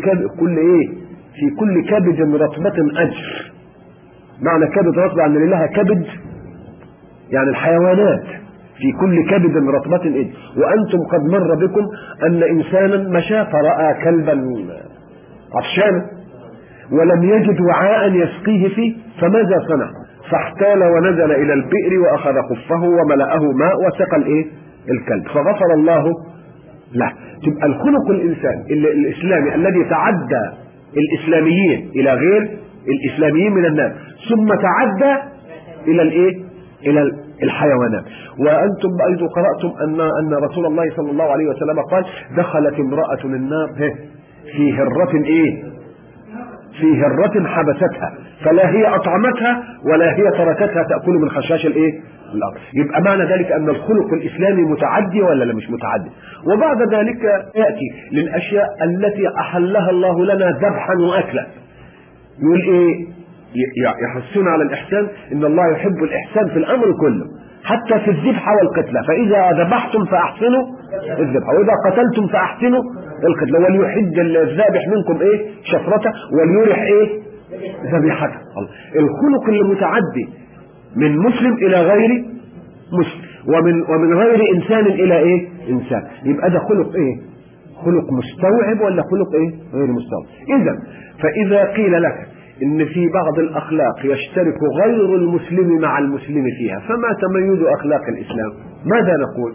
Speaker 1: كل كبد رطبة أجر. معنى كبد رطبة أن لله كبد يعني الحيوانات، في كل كبد رطبة أجر. وأنتم قد مر بكم أن إنسانا مشى فرأى كلبا عطشانا ولم يجد وعاء يسقيه فيه، فماذا صنع؟ فاحتال ونزل إلى البئر وأخذ خفه وملأه ماء وسقى الكلب، فغفر الله له. تبقى الخلق الإسلامي الذي تعدى الإسلاميين إلى غير الإسلاميين من الناس، ثم تعدى إلى الحيوانات. وأنتم أيضا قرأتم أن رسول الله صلى الله عليه وسلم قال دخلت امرأة النار في هرة في هرة حبستها، فلا هي أطعمتها ولا هي تركتها تأكل من خشاش الأمر. يبقى معنى ذلك أن الخلق الإسلامي متعدي ولا لا مش متعدي. وبعد ذلك يأتي للأشياء التي أحلها الله لنا ذبحا وأكلا، يقول إيه؟ يحثون على الإحسان، إن الله يحب الإحسان في الأمر كله حتى في الذبح والقتلى، فإذا ذبحتم فأحسنوا الذبح وإذا قتلتم فأحسنوا القتلى، وليحد الذابح منكم إيه؟ شفرته وليرح إيه؟ ذبيحته. الخلق المتعدي من مسلم إلى غير مسلم، ومن غير إنسان إلى إيه؟ إنسان، يبقى ده خلق إيه؟ خلق مستوعب ولا خلق إيه؟ غير مستوعب. إذا فإذا قيل لك إن في بعض الأخلاق يشترك غير المسلم مع المسلم فيها، فما تميز أخلاق الإسلام؟ ماذا نقول؟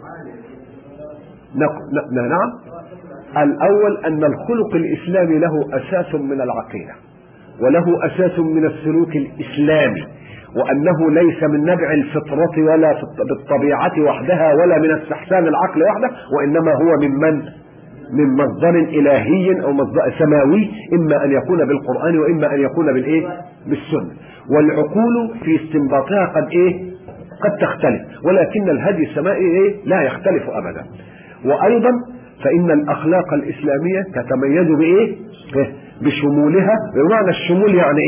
Speaker 1: نعم، الأول أن الخلق الإسلامي له أساس من العقيدة، وله أساس من السلوك الإسلامي، وأنه ليس من نبع الفطرة ولا بالطبيعة وحدها ولا من استحسان العقل وحده، وإنما هو من مصدر إلهي أو مصدر سماوي، إما أن يكون بالقرآن وإما أن يكون بالسنة. والعقول في استنباطها قد تختلف، ولكن الهدي السمائي لا يختلف أبدا. وأيضا فإن الأخلاق الإسلامية تتميز بشمولها، بمعنى الشمول يعني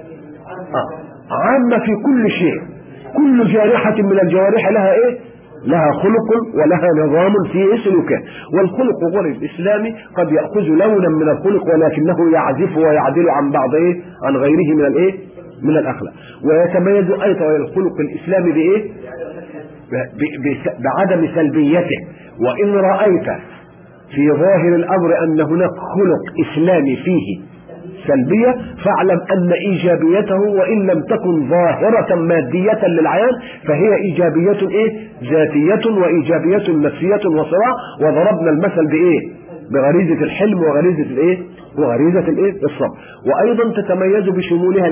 Speaker 1: عامة في كل شيء، كل جارحة من الجوارح لها لها خلق ولها نظام في سلوكه. والخلق غير الإسلامي قد يأخذ لونا من الخلق ولكنه يعزف ويعدل عن بعض عن غيره من الأخلاق. ويتميز أيضا الخلق الإسلامي بعدم سلبيته. وإن رأيت في ظاهر الأمر أن هناك خلق إسلامي فيه سلبية، فاعلم أن إيجابيته وإن لم تكن ظاهرة مادية للعيان فهي إيجابية ذاتية وإيجابية نفسية وصراع. وضربنا المثل بغريزة الحلم وغريزة الصبر. وأيضا تتميز بشمولها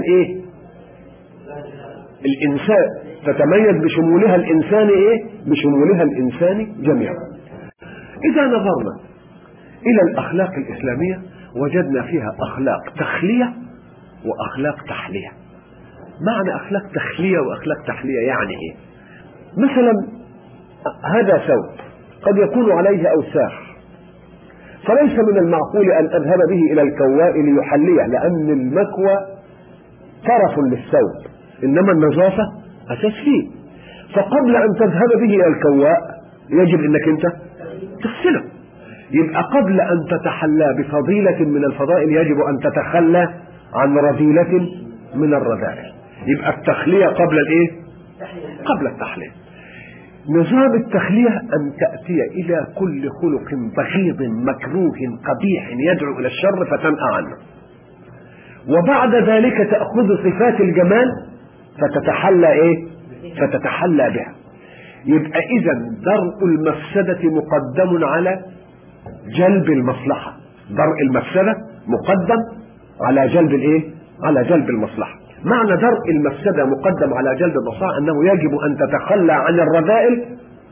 Speaker 1: الإنسان، تتميز بشمولها الإنسان بشمولها الإنسان جميعا. إذا نظرنا إلى الأخلاق الإسلامية وجدنا فيها أخلاق تخلية وأخلاق تحلية. معنى أخلاق تخلية وأخلاق تحلية يعني إيه؟ مثلا هذا ثوب قد يكون عليه أوساخ، فليس من المعقول أن أذهب به إلى الكواء ليحليه، لأن المكوى طرف للثوب، إنما النظافة أساس فيه. فقبل أن تذهب به إلى الكواء يجب أنك أنت تغسله. يبقى قبل أن تتحلى بفضيلة من الفضائل يجب أن تتخلى عن رذيلة من الرذائل. يبقى التخلية قبل قبل التحلية. نظام التخلية أن تأتي إلى كل خلق بغيض مكروه قبيح يدعو إلى الشر فتنأى عنه، وبعد ذلك تأخذ صفات الجمال فتتحلى بها. يبقى إذا درء المفسدة مقدم على جلب المصلحة، درء المفسدة مقدم على جلب على جلب المصلحة. معنى درء المفسدة مقدم على جلب المصلحة أنه يجب أن تتخلى عن الرذائل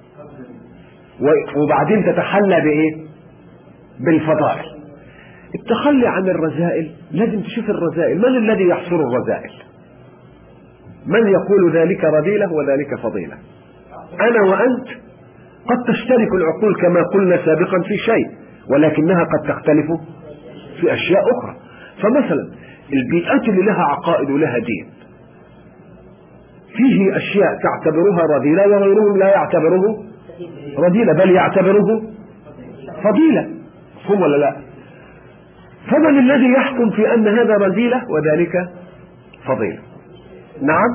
Speaker 1: وبعدين تتحلى بالفضائل. التخلي عن الرذائل لازم تشوف الرذائل، من الذي يحصر الرذائل؟ من يقول ذلك رذيلة وذلك فضيلة؟ أنا وأنت. قد تشترك العقول كما قلنا سابقا في شيء، ولكنها قد تختلف في أشياء أخرى. فمثلا البيئات اللي لها عقائد ولها دين فيه أشياء تعتبرها رذيلة وغيرهم لا يعتبره رذيلة بل يعتبره فضيلة، هم ولا لا؟ فمن الذي يحكم في أن هذا رذيلة وذلك فضيلة؟ نعم،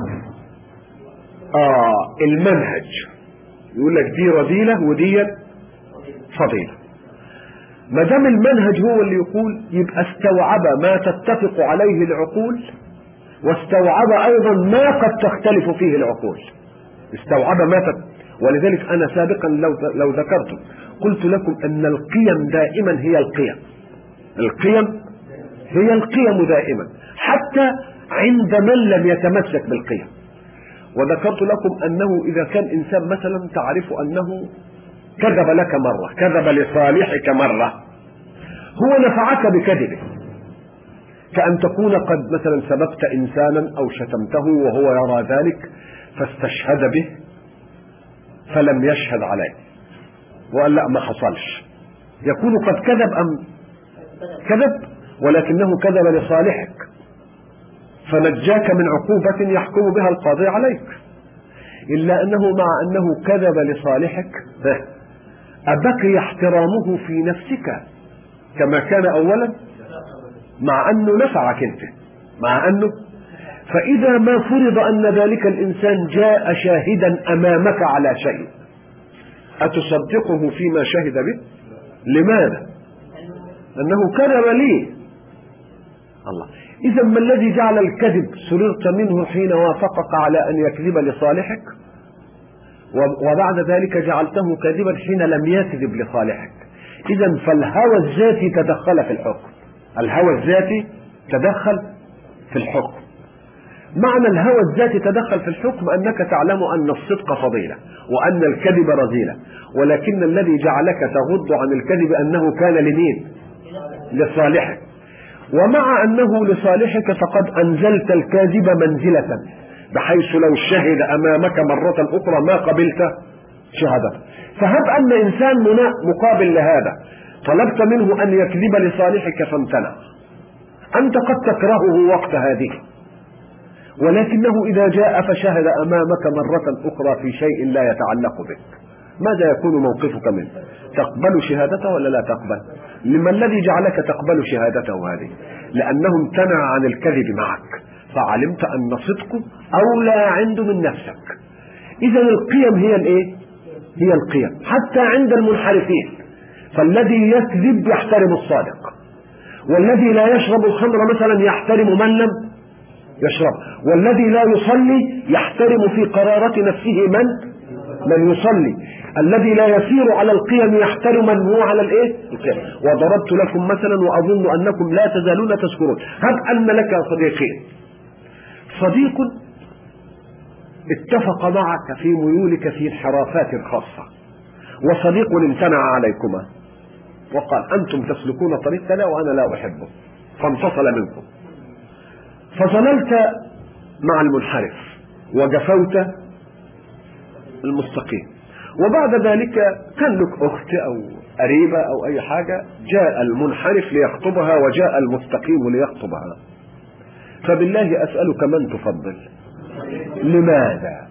Speaker 1: المنهج يقول لك دي رذيلة ودي فضيلة. ما دام المنهج هو اللي يقول، يبقى استوعب ما تتفق عليه العقول واستوعب أيضا ما قد تختلف فيه العقول. استوعب ولذلك أنا سابقا لو ذكرت قلت لكم أن القيم دائما هي القيم، القيم هي القيم دائما حتى عند من لم يتمسك بالقيم. وذكرت لكم أنه إذا كان إنسان مثلا تعرف أنه كذب لك مرة، كذب لصالحك مرة، هو نفعك بكذبه، كأن تكون قد مثلا سببت إنسانا أو شتمته وهو يرى ذلك فاستشهد به فلم يشهد عليه وقال لا ما حصلش، يكون قد كذب أم كذب؟ ولكنه كذب لصالحك فنجاك من عقوبة يحكم بها القاضي عليك. إلا أنه مع أنه كذب لصالحك أبقي احترامه في نفسك كما كان أولا، مع أنه نفعك أنت، مع أنه. فإذا ما فرض أن ذلك الإنسان جاء شاهدا أمامك على شيء، أتصدقه فيما شهد به؟ لماذا؟ أنه كذب لي. الله. إذا ما الذي جعل الكذب سررت منه حين وافقك على أن يكذب لصالحك، وبعد ذلك جعلته كاذبا حين لم يكذب لصالحك؟ إذا فالهوى الذاتي تدخل في الحكم، الهوى الذاتي تدخل في الحكم. معنى الهوى الذاتي تدخل في الحكم أنك تعلم أن الصدق فضيلة وأن الكذب رذيلة، ولكن الذي جعلك تغض عن الكذب أنه كان لمين؟ لصالحك. ومع أنه لصالحك فقد أنزلت الكاذب منزلة بحيث لو شهد أمامك مرة أخرى ما قبلت شهادته. فهب أن إنسان مقابل لهذا طلبت منه أن يكذب لصالحك فامتنع، أنت قد تكرهه وقت هذه، ولكنه إذا جاء فشهد أمامك مرة أخرى في شيء لا يتعلق بك، ماذا يكون موقفك منه؟ تقبل شهادته ولا لا تقبل؟ لما الذي جعلك تقبل شهادته هذه؟ لأنه امتنع عن الكذب معك، فعلمت أن صدقه أولى عنده من نفسك. إذا القيم هي الإيه؟ هي القيم حتى عند المنحرفين. فالذي يكذب يحترم الصادق، والذي لا يشرب الخمر مثلا يحترم من لم يشرب، والذي لا يصلي يحترم في قرارة نفسه من يصلي، الذي لا يسير على القيم يحترم من هو على الايه؟ القيم. وضربت لكم مثلا واظن انكم لا تزالون تذكرون. هب ان لك صديقين، صديق اتفق معك في ميولك في انحرافات خاصة، وصديق امتنع عليكما وقال أنتم تسلكون طريق لا وأنا لا أحبه، فانفصل منكم، فظللت مع المنحرف وجفوت المستقيم. وبعد ذلك كان لك أخت أو قريبة أو أي حاجة، جاء المنحرف ليخطبها وجاء المستقيم ليخطبها، فبالله أسألك من تفضل؟ لماذا؟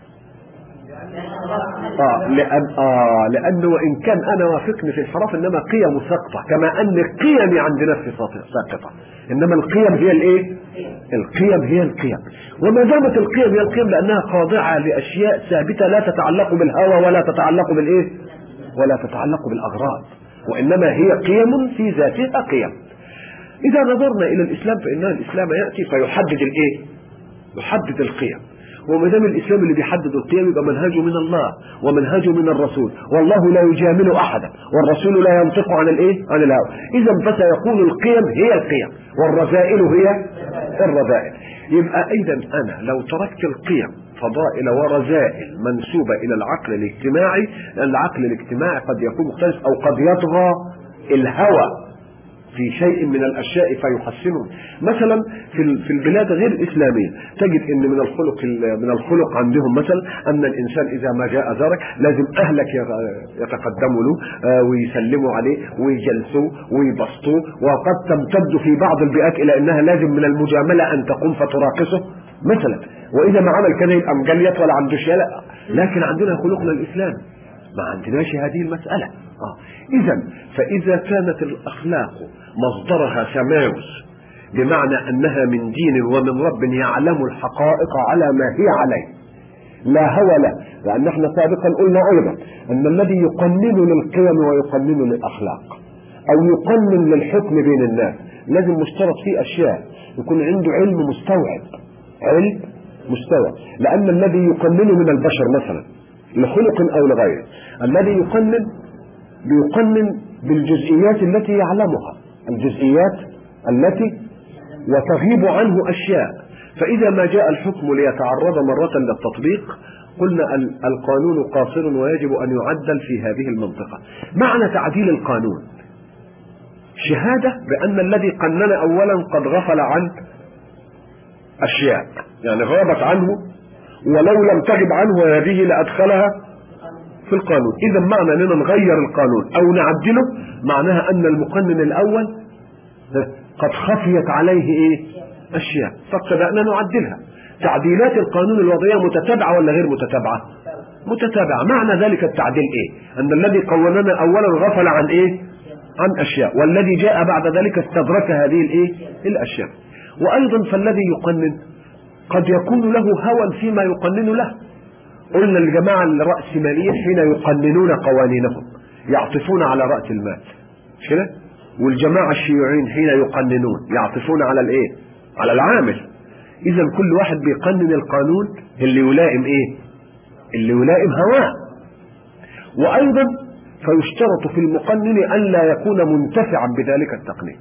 Speaker 1: لأنه وإن كان أنا وافقني في الانحراف إنما قيم ساقطة، كما أن قيمي عند نفسي ساقطة، إنما القيم هي الإيه؟ القيم هي القيم. وما دامت القيم هي القيم لأنها خاضعة لأشياء ثابتة لا تتعلق بالهوى ولا تتعلق بالإيه؟ ولا تتعلق بالأغراض، وإنما هي قيم في ذاتها قيم. إذا نظرنا إلى الإسلام فإن الإسلام يأتي فيحدد الإيه؟ يحدد القيم. وما دام الإسلام اللي بيحدد القيم يبقى منهجه من الله ومنهجه من الرسول، والله لا يجامل أحدا والرسول لا ينطق عن الإيه؟ عن الهوى. إذا فسيكون القيم هي القيم والرذائل هي الرذائل. يبقى إذا أنا لو تركت القيم فضائل ورذائل منسوبة إلى العقل الاجتماعي، لأن العقل الاجتماعي قد يكون مختلف أو قد يطغى الهوى في شيء من الأشياء فيحسنه. مثلا في البلاد غير الإسلامية تجد أن من الخلق عندهم مثلا أن الإنسان إذا ما جاء زارك لازم أهلك يتقدموا له ويسلموا عليه ويجلسوا ويبسطوا، وقد تمتد في بعض البيئات إلى أنها لازم من المجاملة أن تقوم فتراقصه مثلا، وإذا ما عمل كده يبقى مجليت ولا عنده شيء. لكن عندنا خلقنا الإسلام ما عندناش هذه المسألة. إذا فإذا كانت الأخلاق مصدرها سماوس بمعنى أنها من دين ومن رب يعلم الحقائق على ما هي عليه لا هوى له، لأن احنا سابقا قلنا أيضا أن الذي يقنن للقيم ويقنن للأخلاق أو يقنن للحكم بين الناس لازم مشترط فيه أشياء، يكون عنده علم مستوعب، لأن الذي يقنن من البشر مثلا لخلق أو لغيره، الذي بيقنن بالجزئيات التي يعلمها، الجزئيات التي وتغيب عنه أشياء. فإذا ما جاء الحكم ليتعرض مرة للتطبيق قلنا القانون قاصر ويجب أن يعدل في هذه المنطقة. معنى تعديل القانون شهادة بأن الذي قنن أولا قد غفل عن أشياء، يعني غابت عنه ولو لم تغب عنه هذه لأدخلها
Speaker 2: في القانون. إذا معنى أننا نغير القانون أو نعدله معناها أن المقنن الأول قد خفيت عليه إيه؟ أشياء، فابتدأنا نعدلها. تعديلات القانون الوضعية متتابعة ولا غير متتابعة؟ متتابعة. معنى ذلك التعديل إيه؟ أن الذي قوننا أولا غفل عن إيه؟ عن أشياء، والذي جاء بعد ذلك استدرك هذه الإيه؟ الأشياء. وأيضا فالذي يقنن قد يكون له هوى فيما يقنن له. قلنا الجماعة الرأسماليين حين يقننون قوانينهم يعطفون على رأس المال، مش كده؟ والجماعة الشيوعيين حين يقننون يعطفون على الايه؟ على العامل. اذا كل واحد بيقنن القانون اللي يلائم ايه؟ اللي يلائم هواه. وايضا فيشترط في المقنن ان لا يكون منتفعا بذلك التقنين.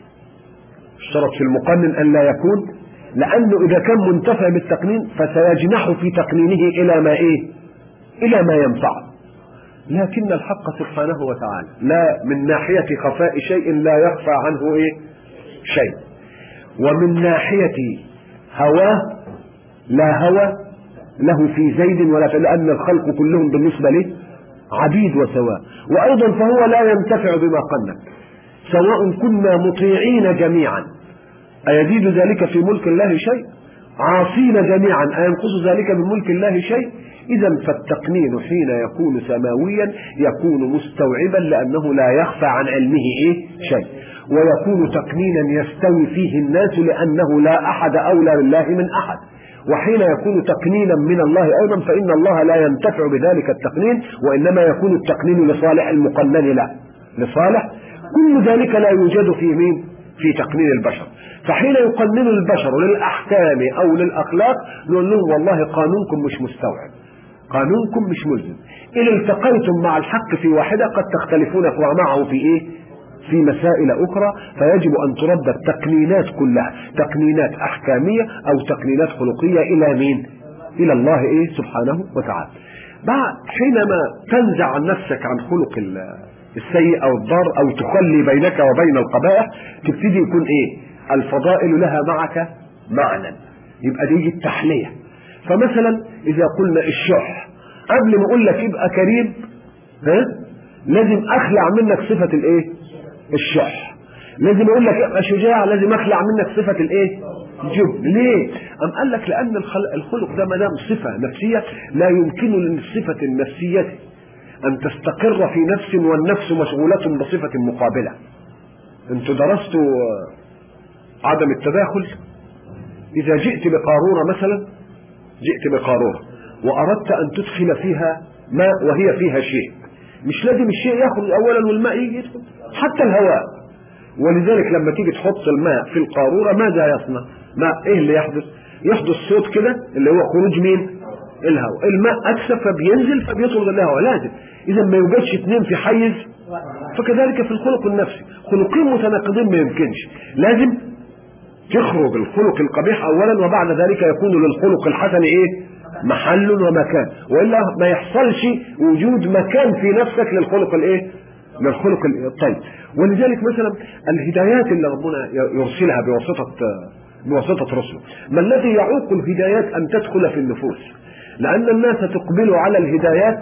Speaker 2: يشترط في المقنن ان لا يكون، لانه اذا كان منتفع بالتقنين فسيجنح في تقنينه الى ما ايه؟ الى ما ينفعه. لكن الحق سبحانه وتعالى لا من ناحية خفاء شيء لا يخفى عنه ايه؟ شيء. ومن ناحية هواه لا هوى له في زيد ولا في، لأن الخلق كلهم بالنسبة له عبيد وسواء. وأيضا فهو لا ينتفع بما قنن سواء كنا مطيعين جميعا أيزيد ذلك في ملك الله شيء؟ عاصين جميعا أينقص ذلك من ملك الله شيء؟ إذا فالتقنين حين يكون سماويا يكون مستوعبا لأنه لا يخفى عن علمه إيه؟ شيء. ويكون تقنينا يستوي فيه الناس لأنه لا أحد أولى بالله من أحد. وحين يكون تقنينا من الله أيضا فإن الله لا ينتفع بذلك التقنين، وإنما يكون التقنين لصالح المقنن له، لصالح. كل ذلك لا يوجد في مين؟ في تقنين البشر. فحين يقنن البشر للأحكام أو للأخلاق نقول لهم والله قانونكم مش مستوعب، قانونكم مش ملزم. إن التقيتم مع الحق في واحدة قد تختلفون معه في إيه؟ في مسائل أخرى، فيجب أن ترد التقنينات كلها، تقنينات أحكامية أو تقنينات خلقية إلى مين؟ إلى الله إيه؟ سبحانه وتعالى. بعد حينما تنزع عن نفسك عن خلق السيء أو الضار أو تخلي بينك وبين القبائح، تبتدي يكون إيه؟ الفضائل لها معك معنى، يبقى دي التحلية. فمثلا إذا قلنا الشح، قبل ما أقول لك يبقى كريم لازم أخلع منك صفة الإيه؟ الشح. لازم أقول لك يبقى شجاع لازم أخلع منك صفة الإيه؟ الجبن. ليه؟ أم قال لك لأن الخلق ده ما دام صفة نفسية لا يمكن للصفة النفسية أن تستقر في نفس والنفس مشغولة بصفة مقابلة. أنتوا درستوا عدم التداخل. إذا جئت بقارورة مثلا، جئت بقارورة وأردت أن تدخل فيها ماء وهي فيها شيء، مش لازم الشيء يخرج أولا والماء يجي يدخل، حتى الهواء. ولذلك لما تيجي تحط الماء في القارورة ماذا يصنع؟ ماء إيه اللي يحدث؟ يحدث صوت كده اللي هو خروج مين؟ الهواء. الماء أكثر فبينزل فبيطرد الهواء، لازم. إذا ما يوجدش اثنين في حيز. فكذلك في الخلق النفسي، خلقين متناقضين ما يمكنش، لازم تخرج الخلق القبيح أولا وبعد ذلك يكون للخلق الحسن إيه؟ محل ومكان، وإلا ما يحصلش وجود مكان في نفسك للخلق الإيه؟ للخلق الطيب. ولذلك مثلا الهدايات اللي ربنا يرسلها بواسطة رسله، ما الذي يعوق الهدايات أن تدخل في النفوس؟ لأن الناس تقبل على الهدايات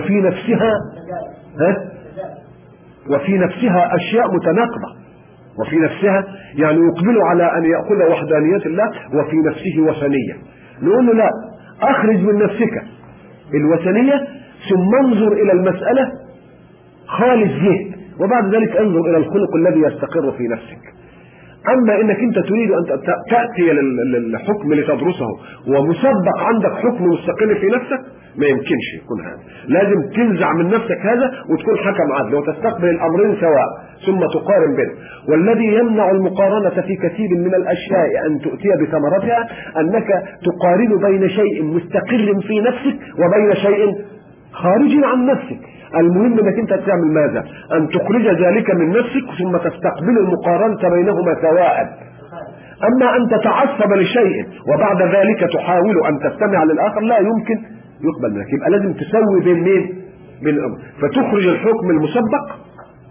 Speaker 2: وفي نفسها أشياء متناقضة، وفي نفسها يعني يقبل على أن يأخذ وحدانية الله وفي نفسه وثنية. نقول له لا، أخرج من نفسك الوثنية ثم انظر إلى المسألة خالص ذهن، وبعد ذلك انظر إلى الخلق الذي يستقر في نفسك. أما إنك أنت تريد أن تأتي للحكم لتدرسه ومسبق عندك حكم مستقل في نفسك، ما يمكنش يكون هذا. لازم تنزع من نفسك هذا وتكون حكم عدل وتستقبل الأمرين سواء ثم تقارن بينهم. والذي يمنع المقارنة في كثير من الأشياء أن تؤتي بثمرتها أنك تقارن بين شيء مستقر في نفسك وبين شيء خارج عن نفسك. المهم انك انت تعمل ماذا؟ ان تخرج ذلك من نفسك ثم تستقبل المقارنة بينهما سواء. اما ان تتعصب لشيء وبعد ذلك تحاول ان تستمع للاخر لا يمكن يقبل منك. يبقى لازم تسوي بين مين؟ بين الامر، فتخرج الحكم المسبق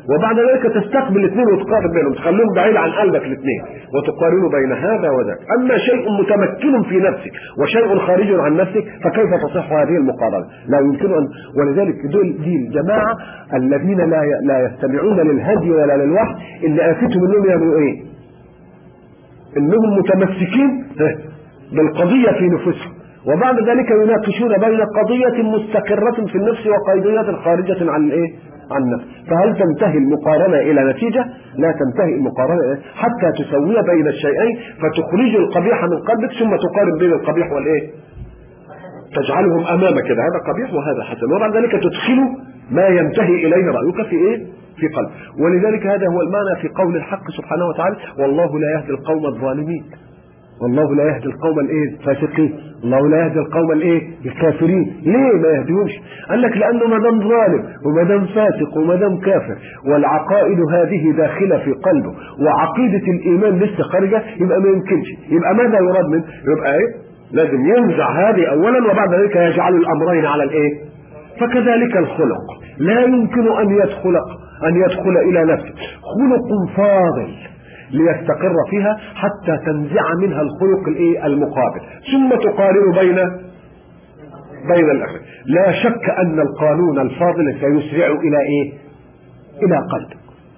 Speaker 2: وبعد ذلك تستقبل الاثنين وتقارن بينهم، تخليهم بعيد عن قلبك الاثنين وتقارن بين هذا وذاك. اما شيء متمكن في نفسك وشيء خارج عن نفسك فكيف تصح هذه المقارنه؟ لا يمكن ان. ولذلك دي الجماعه الذين لا يستمعون للهدي ولا للوحي، اللي افتهم انهم يعملوا ايه؟ انهم متمسكين بالقضيه في نفوسهم، وبعد ذلك يناقشون بين قضيه مستقره في النفس وقضيه خارجه عن الايه؟ عن النفس. فهل تنتهي المقارنة إلى نتيجة؟ لا تنتهي المقارنة حتى تسوي بين الشيئين، فتخرج القبيح من قلبك ثم تقارن بين القبيح والإيه؟ تجعلهم أمامك كده، هذا قبيح وهذا حسن، وبعد ذلك تدخل ما ينتهي إليه رأيك في إيه؟ في قلب. ولذلك هذا هو المعنى في قول الحق سبحانه وتعالى: والله لا يهدي القوم الظالمين. والله لا يهدي القوم الايه؟ الفاسقين. الله لا يهدي القوم الايه؟ الكافرين. ليه ما يهديهمش؟ قال لك لانه ما دام ظالم وما دام فاسق وما دام كافر والعقائد هذه داخله في قلبه وعقيده الايمان لسه خارجه، يبقى ما يمكنش. يبقى ماذا يراد منه؟ يبقى ايه؟ لازم ينزع هذه اولا وبعد ذلك يجعل الامرين على الايه؟ فكذلك الخلق لا يمكن ان يدخل الى نفسه خلق فاضل ليستقر فيها حتى تنزع منها الخلق الايه؟ المقابل، ثم تقارن بين الاخر. لا شك ان القانون الفاضل سيسرع الى ايه؟ الى قلب.